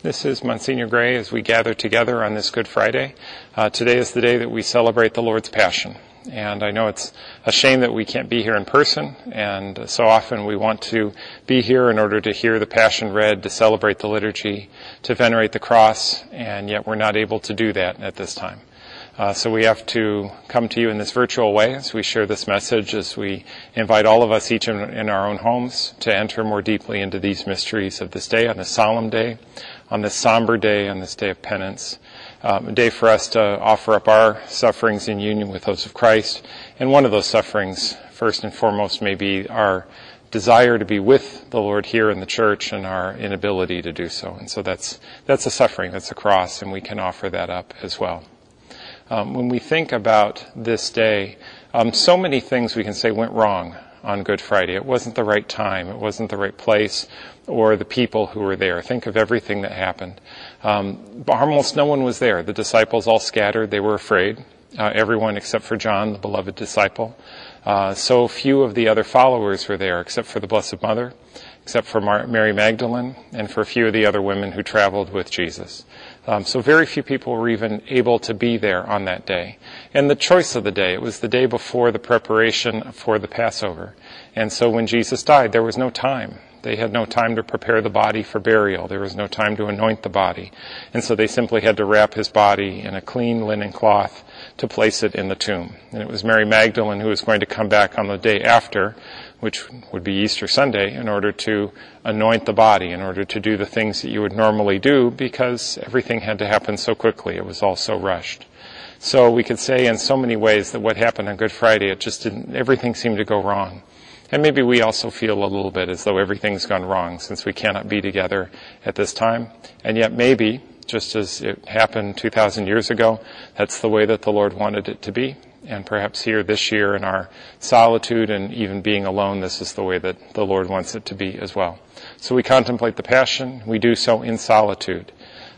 This is Monsignor Gray as we gather together on this Good Friday. Today is the day that we celebrate the Lord's Passion. And I know it's a shame that we can't be here in person, and so often we want to be here in order to hear the Passion read, to celebrate the liturgy, to venerate the cross, and yet we're not able to do that at this time. So we have to come to you in this virtual way as we share this message, as we invite all of us, each in our own homes, to enter more deeply into these mysteries of this day, on this solemn day, on this somber day, on this day of penance. A day for us to offer up our sufferings in union with those of Christ. And one of those sufferings, first and foremost, may be our desire to be with the Lord here in the church and our inability to do so. And so that's a suffering, that's a cross, and we can offer that up as well. When we think about this day, so many things we can say went wrong on Good Friday. It wasn't the right time, it wasn't the right place, or the people who were there. Think of everything that happened. Almost no one was there. The disciples all scattered. They were afraid. Everyone except for John, the beloved disciple. So few of the other followers were there, except for the Blessed Mother, except for Mary Magdalene, and for a few of the other women who traveled with Jesus. So very few people were even able to be there on that day. And the choice of the day, it was the day before the preparation for the Passover. And so when Jesus died, there was no time. They had no time to prepare the body for burial. There was no time to anoint the body. And so they simply had to wrap his body in a clean linen cloth to place it in the tomb. And it was Mary Magdalene who was going to come back on the day after, which would be Easter Sunday, in order to anoint the body, in order to do the things that you would normally do, because everything had to happen so quickly. It was all so rushed. So we could say in so many ways that what happened on Good Friday, everything seemed to go wrong. And maybe we also feel a little bit as though everything's gone wrong since we cannot be together at this time. And yet maybe, just as it happened 2,000 years ago, that's the way that the Lord wanted it to be. And perhaps here this year in our solitude and even being alone, this is the way that the Lord wants it to be as well. So we contemplate the Passion. We do so in solitude,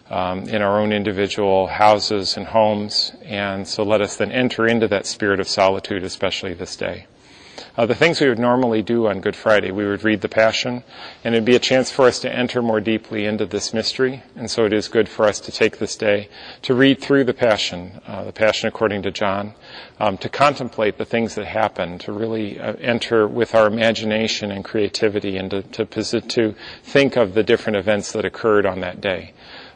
in our own individual houses and homes. And so let us then enter into that spirit of solitude, especially this day. The things we would normally do on Good Friday, we would read the Passion, and it would be a chance for us to enter more deeply into this mystery. And so it is good for us to take this day to read through the Passion according to John, to contemplate the things that happened, to really enter with our imagination and creativity, and to think of the different events that occurred on that day.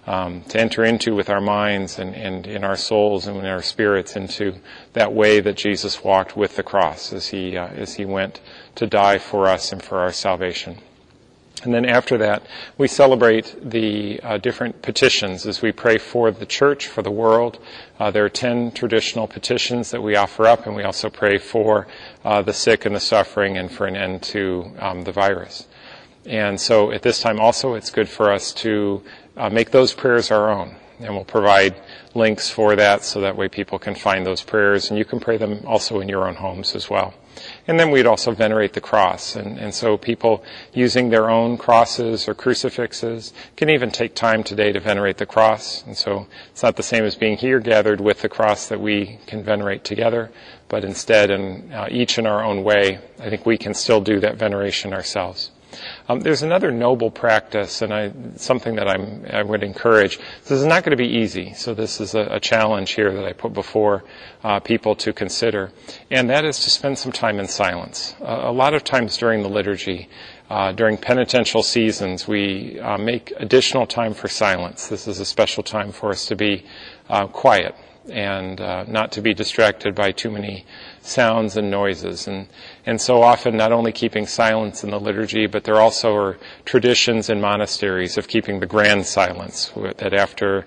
To enter into with our minds and in our souls and in our spirits into that way that Jesus walked with the cross as he went to die for us and for our salvation. And then after that, we celebrate the different petitions as we pray for the church, for the world. There are 10 traditional petitions that we offer up, and we also pray for the sick and the suffering and for an end to the virus. And so at this time also, it's good for us to make those prayers our own. And we'll provide links for that so that way people can find those prayers. And you can pray them also in your own homes as well. And then we'd also venerate the cross. And so people using their own crosses or crucifixes can even take time today to venerate the cross. And so it's not the same as being here gathered with the cross that we can venerate together. But instead, each in our own way, I think we can still do that veneration ourselves. There's another noble practice, and something that I would encourage. This is not going to be easy, so this is a challenge here that I put before people to consider, and that is to spend some time in silence. A lot of times during the liturgy, during penitential seasons, we make additional time for silence. This is a special time for us to be quiet and not to be distracted by too many sounds and noises. And so often not only keeping silence in the liturgy, but there also are traditions in monasteries of keeping the grand silence, that after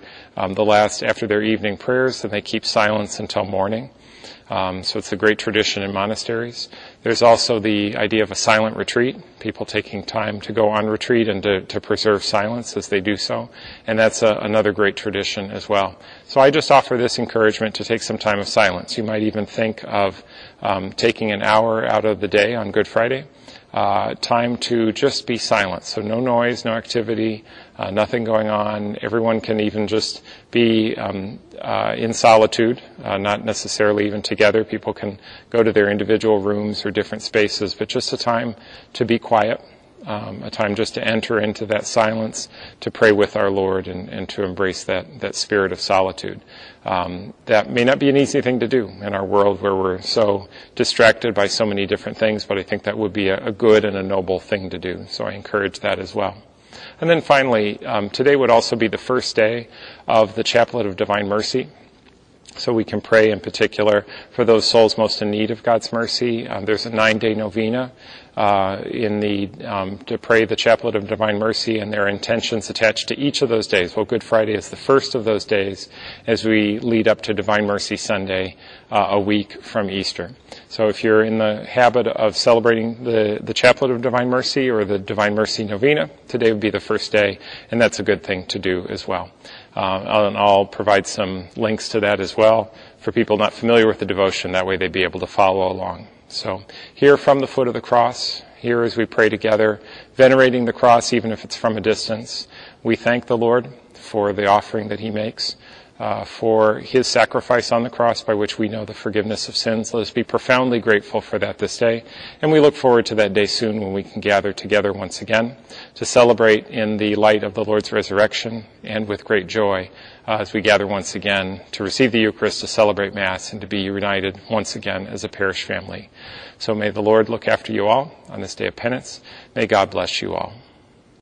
their evening prayers, then they keep silence until morning. So it's a great tradition in monasteries. There's also the idea of a silent retreat, people taking time to go on retreat and to preserve silence as they do so. And that's another great tradition as well. So I just offer this encouragement to take some time of silence. You might even think of taking an hour out of the day on Good Friday, time to just be silent. So no noise, no activity, nothing going on. Everyone can even just be in solitude, not necessarily even together. People can go to their individual rooms or different spaces, but just a time to be quiet, a time just to enter into that silence, to pray with our Lord, and to embrace that spirit of solitude. That may not be an easy thing to do in our world where we're so distracted by so many different things, but I think that would be a good and a noble thing to do. So I encourage that as well. And then finally, today would also be the first day of the Chaplet of Divine Mercy. So we can pray in particular for those souls most in need of God's mercy. There's a 9-day novena to pray the Chaplet of Divine Mercy, and there are intentions attached to each of those days. Well, Good Friday is the first of those days as we lead up to Divine Mercy Sunday, a week from Easter. So if you're in the habit of celebrating the Chaplet of Divine Mercy or the Divine Mercy Novena, today would be the first day, and that's a good thing to do as well. And I'll provide some links to that as well for people not familiar with the devotion. That way they'd be able to follow along. So here from the foot of the cross, here as we pray together, venerating the cross even if it's from a distance, we thank the Lord for the offering that he makes, for his sacrifice on the cross by which we know the forgiveness of sins. Let us be profoundly grateful for that this day. And we look forward to that day soon when we can gather together once again to celebrate in the light of the Lord's resurrection and with great joy as we gather once again to receive the Eucharist, to celebrate Mass, and to be united once again as a parish family. So may the Lord look after you all on this day of penance. May God bless you all.